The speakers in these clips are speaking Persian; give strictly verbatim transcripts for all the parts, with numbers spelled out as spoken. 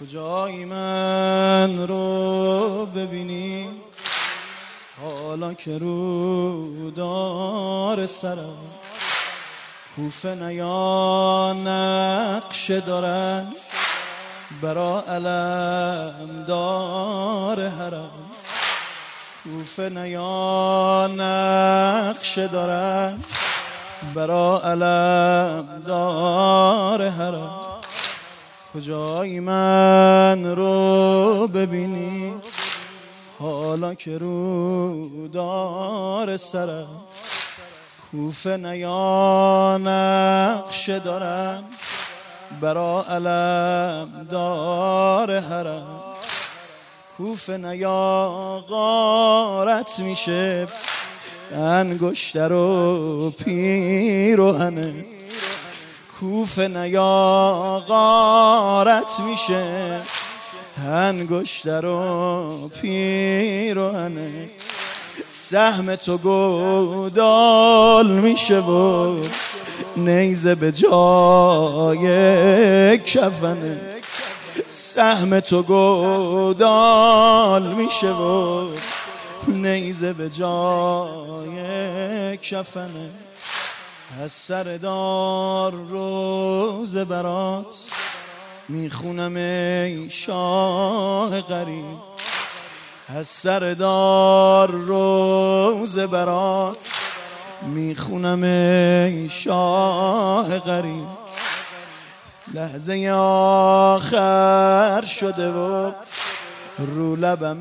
کجایی من رو ببینی حالا که رو دار سرم، کوفه نیا نقشه دارن برا علم دار حرم. کوفه نیا نقشه دارن برا علم دار حرم. کجایی من رو ببینی حالا که رو دار سرم، کوفه نیا نقشه دارم برا علم دار حرم. کوفه نیا غارت میشه انگشتر و پیراهنه. کوفه نیا غارت میشه انگشتر و پیراهنه. سهم تو گودال میشه و نیزه به جای کفنه. سهم تو گودال میشه و نیزه به جای کفنه. از سردار روز برات میخونم ای شاه غریب. از سردار روز برات میخونم ای شاه غریب. لحظه آخر شده و رو لبم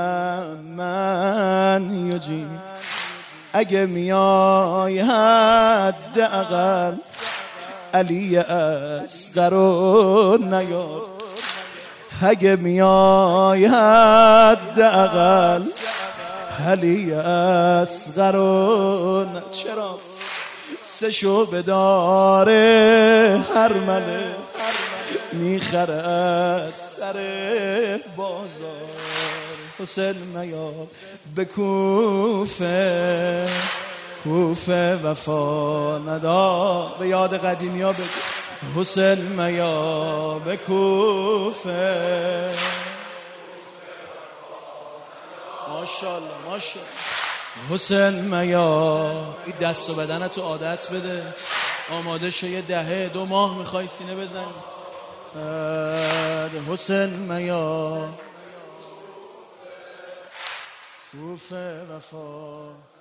من یجی. اگه میای حد اقل علی اصغر و نیار. اگه میای حد اقل علی اصغر و نیار. چرا سشو به داره هر مله میخره از سر بازار. حسین میا به کوفه، کوفه وفا ندا. به یاد قدیمی ها بگو حسین میا به کوفه. ماشاءالله ماشاءالله. حسین میا این دست و بدنتو عادت بده. آماده شو یه دهه دو ماه میخوای سینه بزنی. حسین میا کوفه وفا.